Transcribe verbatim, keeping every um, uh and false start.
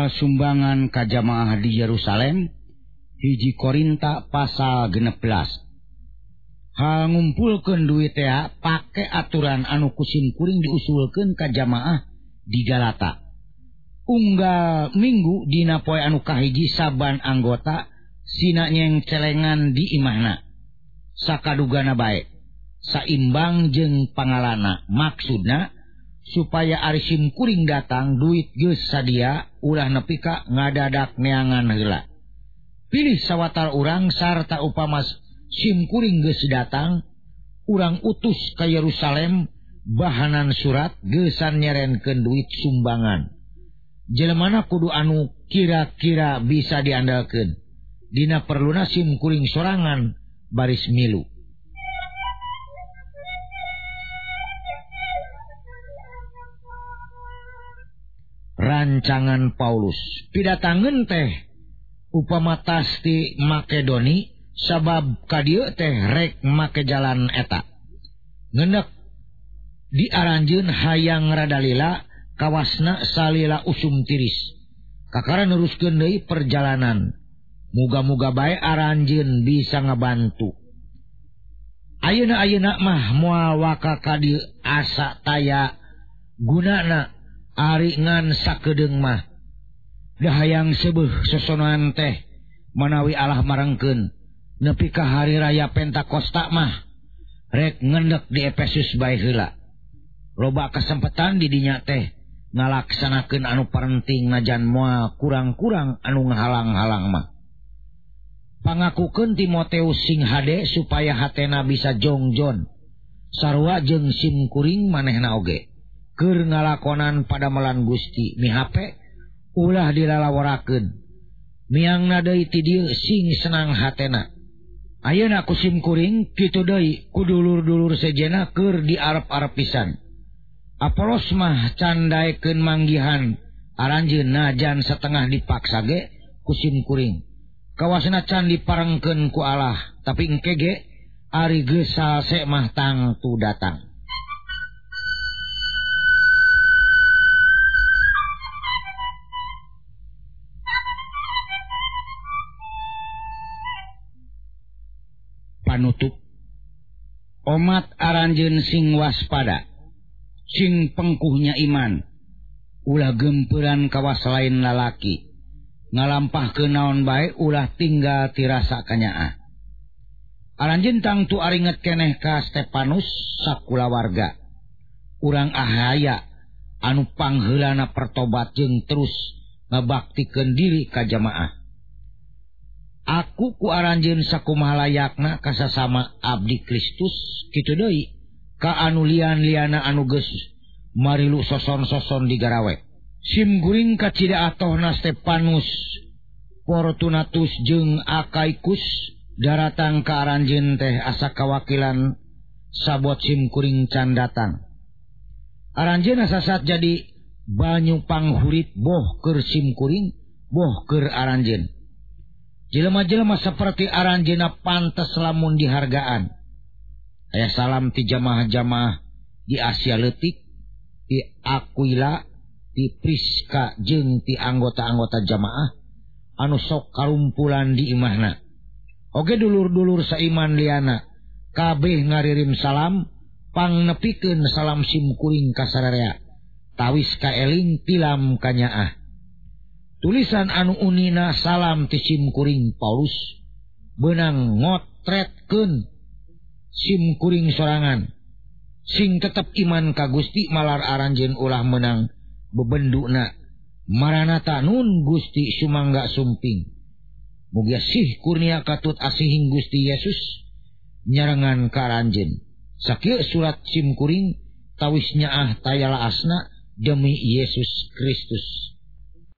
Soal sumbangan ka jamaah di Yerusalem, hiji Korinta pasal genep belas. Hal ngumpulkeun duit teh pake aturan anu kusim kuring diusulkeun ka jamaah di Galata. Unggal minggu dina poe anu kahiji saban anggota sina nyeng celengan di imahna. Sakadugana bae, saimbang jeung pangalana. Maksudna supaya ari sim kuring datang duit geus sadia ulah nepi ka ngadadak neangan heula. Pilih sawatar urang sarta upama sim kuring geus datang, urang utus ka Yerusalem bahanan surat geusan nyerenkeun duit sumbangan. Jelemana kudu anu kira-kira bisa diandalkeun. Dina perluna sim kuring sorangan baris milu. Rancangan Paulus pidatangeun teh upama tas ti Makedoni sabab kadieu teh rek make jalan eta. Ngeundeuk diaranjeun hayang rada lila kawasna salila usum tiris. Kakara neruskeun deui perjalanan. Muga-muga bae aranjeun bisa ngabantu. Ayeuna-ayeuna mah moal waka kadieu asa taya gunana ari ngan sakedeung mah dahayang sebeuh sosonoan teh manawi Allah marengkeun nepi ka hari raya Pentakosta mah rek ngendek di Efesus bae heula. Loba kasempetan di dinya teh ngalaksanakeun anu parenting najan moal kurang-kurang anu ngahalang-halang mah. Pangakukeun Timoteus sing hade supaya hatena bisa jongjon sarua jeung sim kuring manehna oge. Keur ngalakonan pada melan Gusti mihape ulah dilalaworakeun miangna deui ti dieu sing senang hatena. Ayeuna ku sim kuring kitu deui ku dulur-dulur sejena keur diarep-arep pisan. Apolos mah can daekeun manggihan aranjeun najan satengah dipaksa ge ku sim kuring. Kawasna can diparengkeun ku Allah tapi engke ge ari geus salse mah tangtu datang. Panutup omat aranjeun sing waspada sing pengkuhnya iman ulah gempeuran kawas lain lalaki ngalampahkeun naon bae ulah tinggal tirasa kanyaah. Aranjeun tangtu aringet keneh ka Stefanus sakulawarga urang ahaya anu pangheulana pertobat jeung terus ngabaktikeun diri ka jamaah. Aku ku aranjeun sakumaha layakna ka sasama abdi Kristus kitu deui ka anu lian-liana anu geus marilu soson-soson digarawe. Sim kuring kacida atohna Stefanus, Fortunatus jeung Akaikus daratang ka aranjeun teh asa kawakilan sabot sim kuring can datang. Aranjeun asasat jadi banyu panghurit boh keur sim kuring boh keur aranjeun. Jelema-jelema seperti aranjeuna pantes lamun dihargaan. Aya salam ti jamaah-jamaah di Asia Leutik, ti Aquila, ti Priska jeung ti anggota-anggota jamaah anu sok karumpulan di imahna. Oge dulur-dulur saiman liana kabeh ngaririm salam pangnepikeun salam sim kuring ka sararea. Tawis ka eling tilam kanyaah. Tulisan anu unina salam ti sim kuring Paulus beunang ngotretkeun sim kuring sorangan sing tetep iman ka Gusti malar aranjeun ulah meunang bebenduna. Maranata nun Gusti sumangga sumping. Mugi sih kurnia katut asihing Gusti Yesus nyarengan ka aranjeun. Sakieu surat sim kuring tawis nyaah tayala asna demi Yesus Kristus.